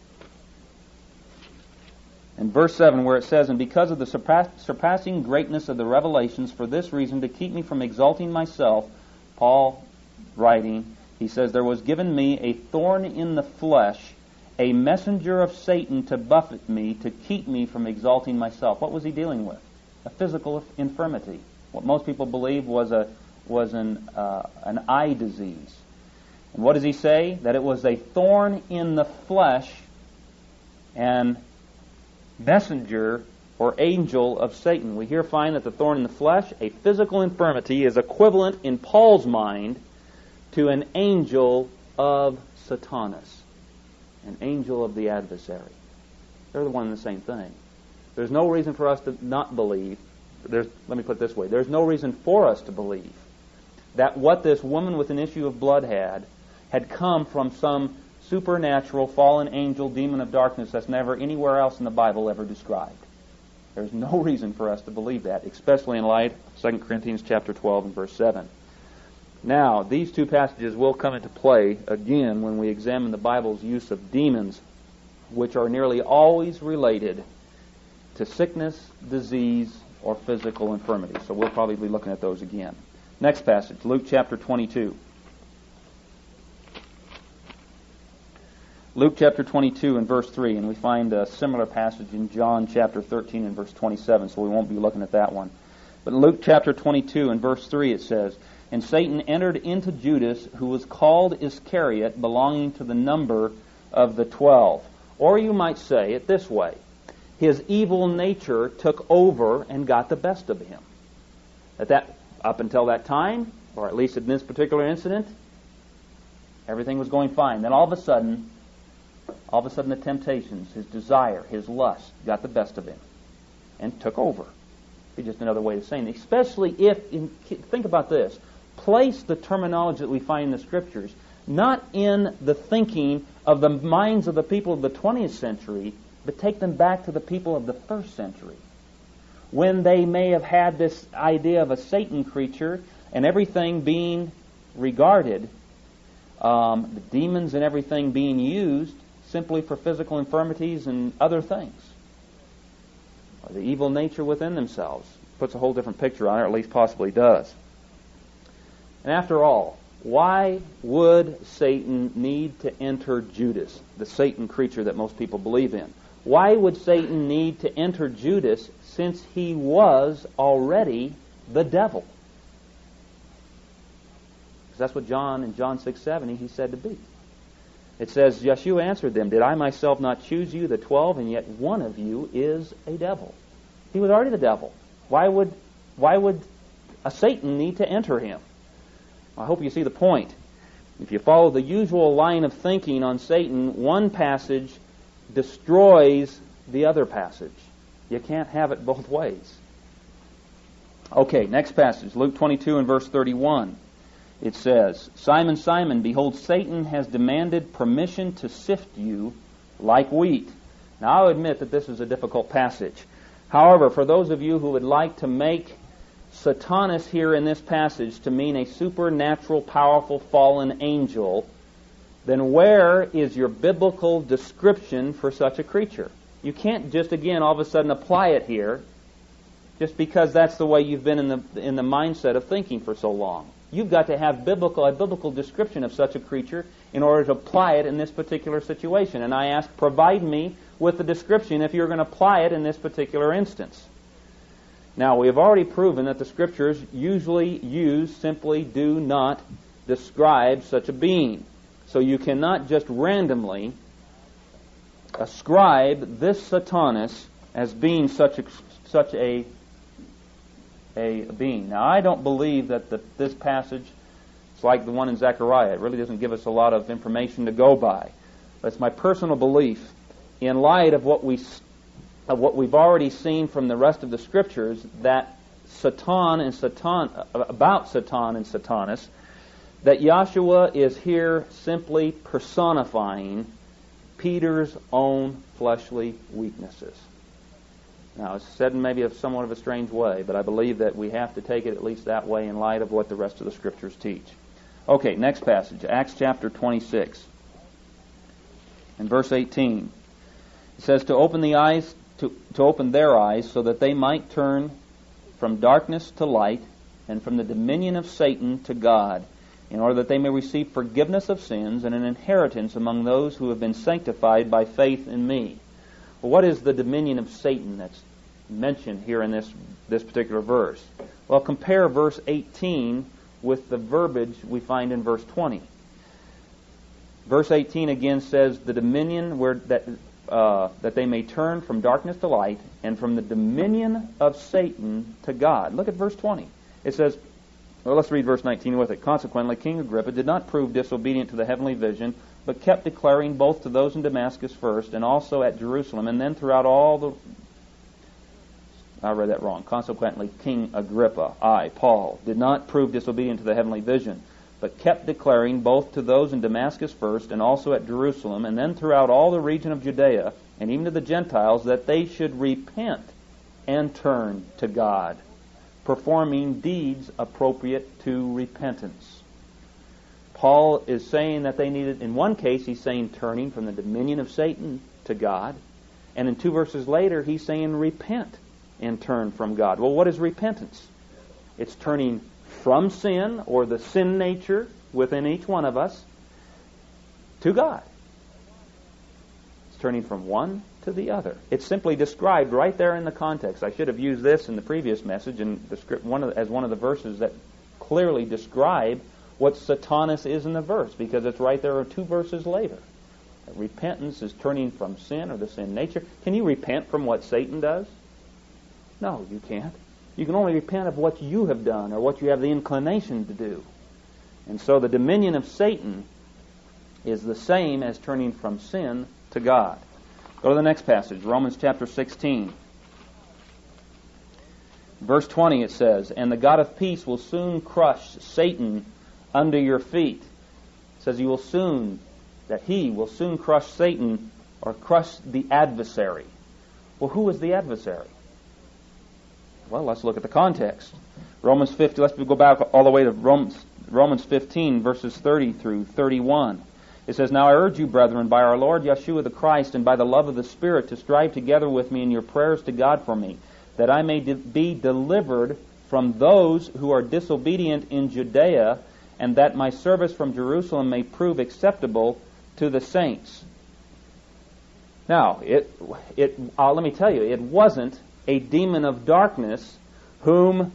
In verse 7, where it says, "And because of the surpassing greatness of the revelations, for this reason, to keep me from exalting myself," Paul writing, he says, "there was given me a thorn in the flesh, a messenger of Satan to buffet me, to keep me from exalting myself." What was he dealing with? A physical infirmity. What most people believe was an eye disease. And what does he say? That it was a thorn in the flesh and messenger or angel of Satan. We here find that the thorn in the flesh, a physical infirmity, is equivalent in Paul's mind to an angel of Satanas, an angel of the adversary. They're the one and the same thing. There's no reason for us to not believe. Let me put it this way. There's no reason for us to believe that what this woman with an issue of blood had come from some supernatural fallen angel, demon of darkness that's never anywhere else in the Bible ever described. There's no reason for us to believe that, especially in light of 2 Corinthians chapter 12 and verse 7. Now, these two passages will come into play again when we examine the Bible's use of demons, which are nearly always related to sickness, disease, or physical infirmity. So we'll probably be looking at those again. Next passage, Luke chapter 22. Luke chapter 22 and verse 3, and we find a similar passage in John chapter 13 and verse 27, so we won't be looking at that one. But in Luke chapter 22 and verse 3 it says, "And Satan entered into Judas, who was called Iscariot, belonging to the number of the 12. Or you might say it this way: his evil nature took over and got the best of him. Up until that time, or at least in this particular incident, everything was going fine. Then all of a sudden the temptations, his desire, his lust, got the best of him and took over. It's just another way of saying it. Especially think about this, place the terminology that we find in the Scriptures not in the thinking of the minds of the people of the 20th century, but take them back to the people of the 1st century, when they may have had this idea of a Satan creature and everything being regarded, the demons and everything being used simply for physical infirmities and other things. Or the evil nature within themselves. Puts a whole different picture on it, or at least possibly does. And after all, why would Satan need to enter Judas, the Satan creature that most people believe in? Why would Satan need to enter Judas since he was already the devil? Because that's what John, in John 6:70, he said to be. It says, Yeshua answered them, "Did I myself not choose you, the 12, and yet one of you is a devil?" He was already the devil. Why would a Satan need to enter him? I hope you see the point. If you follow the usual line of thinking on Satan, one passage destroys the other passage. You can't have it both ways. Okay, next passage, Luke 22 and verse 31. It says, "Simon, Simon, behold, Satan has demanded permission to sift you like wheat." Now, I'll admit that this is a difficult passage. However, for those of you who would like to make Satanas here in this passage to mean a supernatural, powerful, fallen angel, then where is your biblical description for such a creature? You can't just, again, all of a sudden apply it here just because that's the way you've been in the mindset of thinking for so long. You've got to have a biblical description of such a creature in order to apply it in this particular situation. And I ask, provide me with the description if you're going to apply it in this particular instance. Now, we have already proven that the Scriptures usually simply do not describe such a being. So you cannot just randomly ascribe this Satanas as being such a being. Now, I don't believe that this passage is like the one in Zechariah. It really doesn't give us a lot of information to go by. But it's my personal belief, in light of what we've already seen from the rest of the Scriptures, that about Satan and Satanas, that Yahshua is here simply personifying Peter's own fleshly weaknesses. Now, it's said in maybe somewhat of a strange way, but I believe that we have to take it at least that way in light of what the rest of the Scriptures teach. Okay, next passage, Acts chapter 26. In verse 18, it says, to open their eyes so that they might turn from darkness to light and from the dominion of Satan to God, in order that they may receive forgiveness of sins and an inheritance among those who have been sanctified by faith in me. Well, what is the dominion of Satan that's mentioned here in this particular verse? Well, compare verse 18 with the verbiage we find in verse 20. Verse 18 again says the dominion that they may turn from darkness to light and from the dominion of Satan to God. Look at verse 20. It says, well, let's read verse 19 with it. Consequently, King Agrippa did not prove disobedient to the heavenly vision, but kept declaring both to those in Damascus first and also at Jerusalem, and then throughout all the... I read that wrong. Consequently, King Agrippa, Paul, did not prove disobedient to the heavenly vision, but kept declaring both to those in Damascus first and also at Jerusalem, and then throughout all the region of Judea, and even to the Gentiles, that they should repent and turn to God, performing deeds appropriate to repentance. Paul is saying that they needed, in one case, he's saying turning from the dominion of Satan to God, and in 2 verses later, he's saying repent and turn from God. Well, what is repentance? It's turning from sin, or the sin nature within each one of us, to God. It's turning from one to the other. It's simply described right there in the context. I should have used this in the previous message and as one of the verses that clearly describe what Satanas is in the verse, because it's right there 2 verses later. Repentance is turning from sin or the sin nature. Can you repent from what Satan does? No, you can't. You can only repent of what you have done or what you have the inclination to do. And so the dominion of Satan is the same as turning from sin to God. Go to the next passage, Romans chapter 16. Verse 20 it says, "And the God of peace will soon crush Satan under your feet." It says He will soon crush Satan, or crush the adversary. Well, who is the adversary? Well, let's look at the context. Romans 15, let's go back all the way to Romans 15, verses 30 through 31. It says, "Now I urge you, brethren, by our Lord Yeshua the Christ, and by the love of the Spirit, to strive together with me in your prayers to God for me, that I may be delivered from those who are disobedient in Judea, and that my service from Jerusalem may prove acceptable to the saints." Now, let me tell you, it wasn't a demon of darkness whom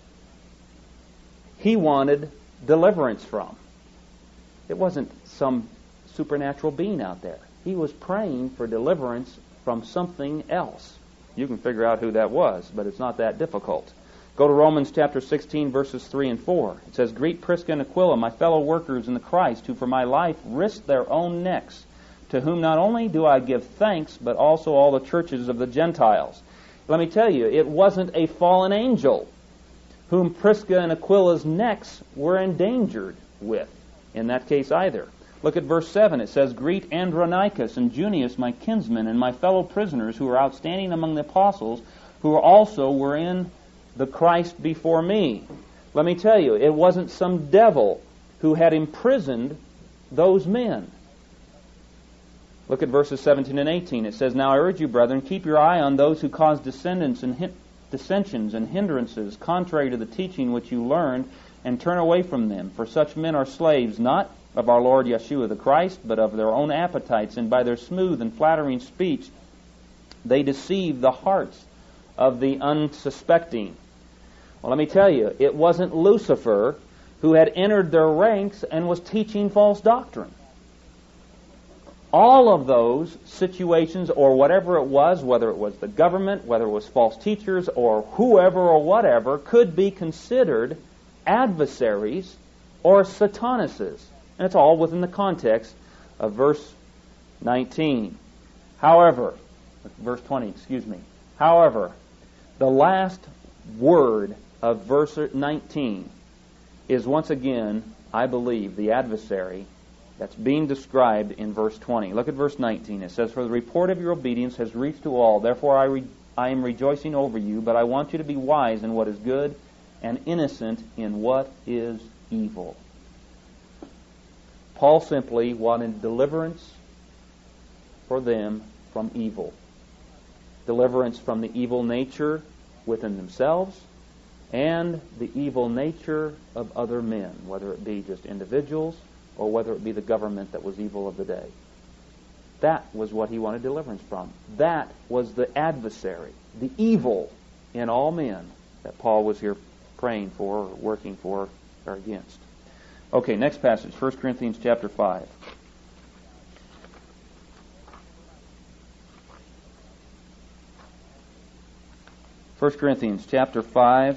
he wanted deliverance from. It wasn't some supernatural being out there. He was praying for deliverance from something else. You can figure out who that was, but it's not that difficult. Go to Romans chapter 16, verses 3 and 4. It says, "Greet Prisca and Aquila, my fellow workers in the Christ, who for my life risked their own necks, to whom not only do I give thanks, but also all the churches of the Gentiles." Let me tell you, it wasn't a fallen angel whom Prisca and Aquila's necks were endangered with in that case either. Look at verse 7. It says, "Greet Andronicus and Junius, my kinsmen, and my fellow prisoners, who are outstanding among the apostles, who also were in the Christ before me." Let me tell you, it wasn't some devil who had imprisoned those men. Look at verses 17 and 18. It says, "Now I urge you, brethren, keep your eye on those who cause dissensions and hindrances, contrary to the teaching which you learned, and turn away from them. For such men are slaves, not of our Lord Yeshua the Christ, but of their own appetites, and by their smooth and flattering speech they deceive the hearts of the unsuspecting." Well, let me tell you, it wasn't Lucifer who had entered their ranks and was teaching false doctrine. All of those situations, or whatever it was, whether it was the government, whether it was false teachers, or whoever or whatever, could be considered adversaries or Satanuses. And it's all within the context of verse 19. However, verse 20, excuse me. However, the last word of verse 19 is once again, I believe, the adversary that's being described in verse 20. Look at verse 19. It says, "For the report of your obedience has reached to all. Therefore I am rejoicing over you, but I want you to be wise in what is good and innocent in what is evil." Paul simply wanted deliverance for them from evil. Deliverance from the evil nature within themselves and the evil nature of other men, whether it be just individuals or whether it be the government that was evil of the day. That was what he wanted deliverance from. That was the adversary, the evil in all men that Paul was here praying for, or working for, or against. Okay, next passage, 1 Corinthians chapter 5. First Corinthians chapter 5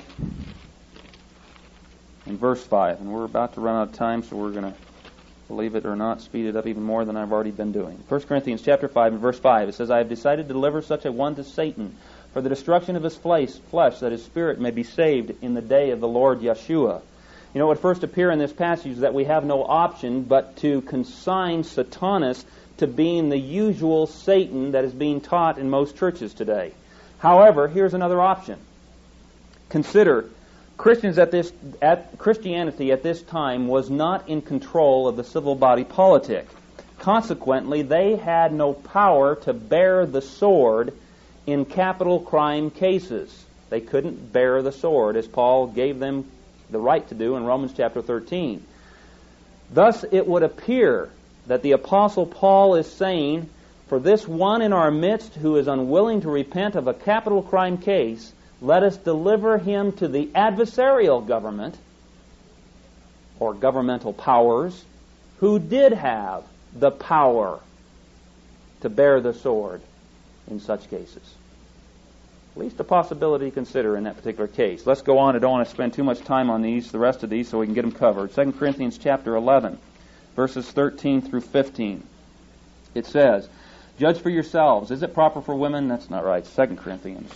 and verse 5. And we're about to run out of time, so we're going to, believe it or not, speed it up even more than I've already been doing. 1 Corinthians chapter 5 and verse 5. It says, "I have decided to deliver such a one to Satan for the destruction of his flesh, that his spirit may be saved in the day of the Lord Yeshua." You know, it would first appear in this passage that we have no option but to consign Satanas to being the usual Satan that is being taught in most churches today. However, here's another option. Consider, Christianity at this time was not in control of the civil body politic. Consequently, they had no power to bear the sword in capital crime cases. They couldn't bear the sword, as Paul gave them the right to do in Romans chapter 13. Thus, it would appear that the Apostle Paul is saying For this one in our midst who is unwilling to repent of a capital crime case, let us deliver him to the adversarial government, or governmental powers, who did have the power to bear the sword in such cases. At least a possibility to consider in that particular case. Let's go on. I don't want to spend too much time on the rest of these, so we can get them covered. 2 Corinthians chapter 11, verses 13 through 15. It says, "Judge for yourselves. Is it proper for women?" That's not right. 2 Corinthians.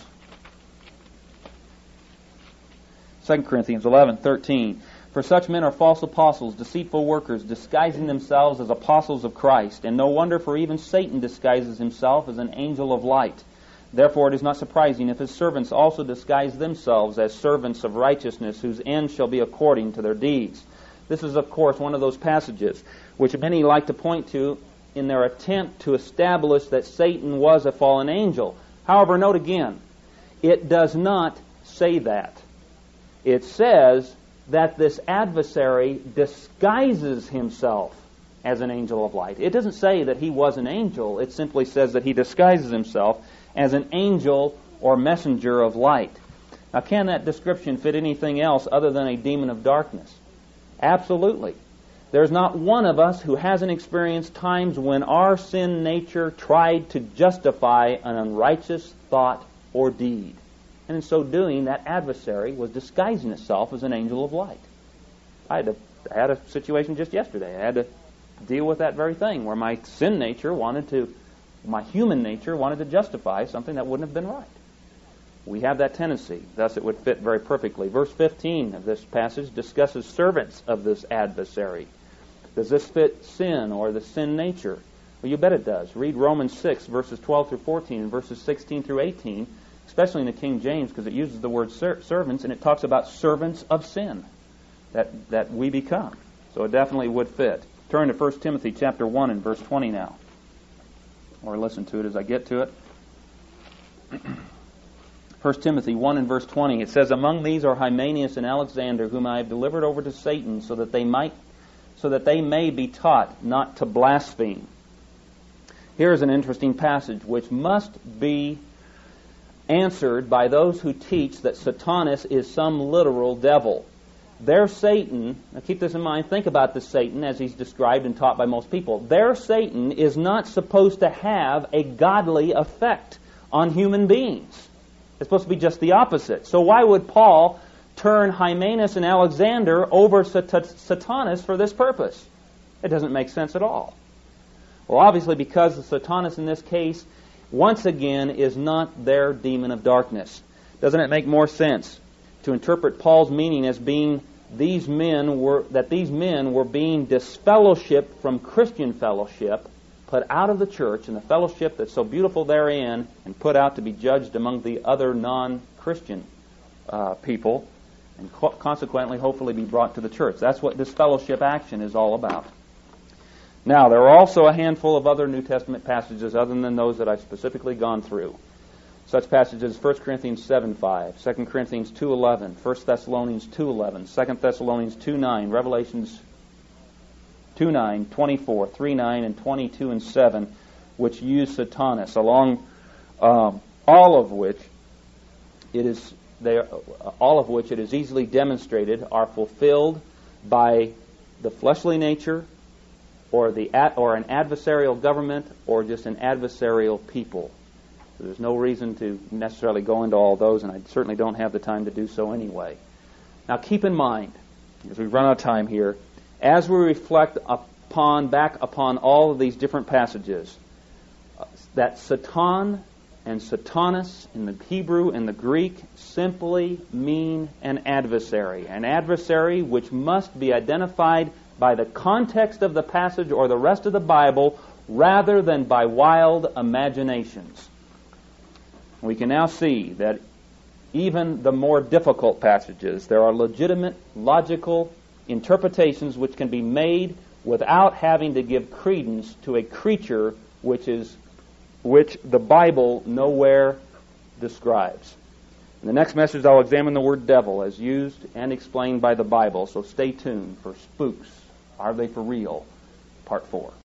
2 Corinthians 11:13. "For such men are false apostles, deceitful workers, disguising themselves as apostles of Christ. And no wonder, for even Satan disguises himself as an angel of light. Therefore it is not surprising if his servants also disguise themselves as servants of righteousness, whose end shall be according to their deeds." This is, of course, one of those passages which many like to point to in their attempt to establish that Satan was a fallen angel. However, note again, it does not say that. It says that this adversary disguises himself as an angel of light. It doesn't say that he was an angel. It simply says that he disguises himself as an angel or messenger of light. Now, can that description fit anything else other than a demon of darkness? Absolutely. There's not one of us who hasn't experienced times when our sin nature tried to justify an unrighteous thought or deed. And in so doing, that adversary was disguising itself as an angel of light. I had a situation just yesterday. I had to deal with that very thing, where my sin nature my human nature wanted to justify something that wouldn't have been right. We have that tendency. Thus, it would fit very perfectly. Verse 15 of this passage discusses servants of this adversary. Does this fit sin or the sin nature? Well, you bet it does. Read Romans 6, verses 12 through 14, and verses 16 through 18, especially in the King James, because it uses the word servants, and it talks about servants of sin that we become. So it definitely would fit. Turn to 1 Timothy chapter 1 and verse 20 now. Or listen to it as I get to it. 1 Timothy 1 and verse 20, it says, "Among these are Hymenaeus and Alexander, whom I have delivered over to Satan, so that they may be taught not to blaspheme." Here is an interesting passage which must be answered by those who teach that Satanas is some literal devil. Their Satan, now keep this in mind, think about this Satan as he's described and taught by most people. Their Satan is not supposed to have a godly effect on human beings. It's supposed to be just the opposite. So why would Paul turn Hymenaeus and Alexander over Satanas for this purpose? It doesn't make sense at all. Well, obviously because the Satanas in this case, once again, is not their demon of darkness. Doesn't it make more sense to interpret Paul's meaning as being these men were being disfellowshipped from Christian fellowship, put out of the church and the fellowship that's so beautiful therein, and put out to be judged among the other non-Christian people, and consequently, hopefully, be brought to the church. That's what disfellowship action is all about. Now, there are also a handful of other New Testament passages other than those that I've specifically gone through. Such passages, 1 Corinthians 7:5, 2 Corinthians 2:11, 1 Thessalonians 2:11, 2 Thessalonians 2:9, Revelations 2:9, 24, 3:9, and 22 and 7, which use Satanas, all of which it is easily demonstrated are fulfilled by the fleshly nature, or an adversarial government, or just an adversarial people. So there's no reason to necessarily go into all those, and I certainly don't have the time to do so anyway. Now keep in mind, as we run out of time here, as we reflect back upon all of these different passages, that Satan and Satanas in the Hebrew and the Greek simply mean an adversary which must be identified by the context of the passage or the rest of the Bible rather than by wild imaginations. We can now see that even the more difficult passages, there are legitimate, logical interpretations which can be made without having to give credence to a creature which the Bible nowhere describes. In the next message, I'll examine the word devil as used and explained by the Bible, so stay tuned for Spooks. Are They for Real? Part 4.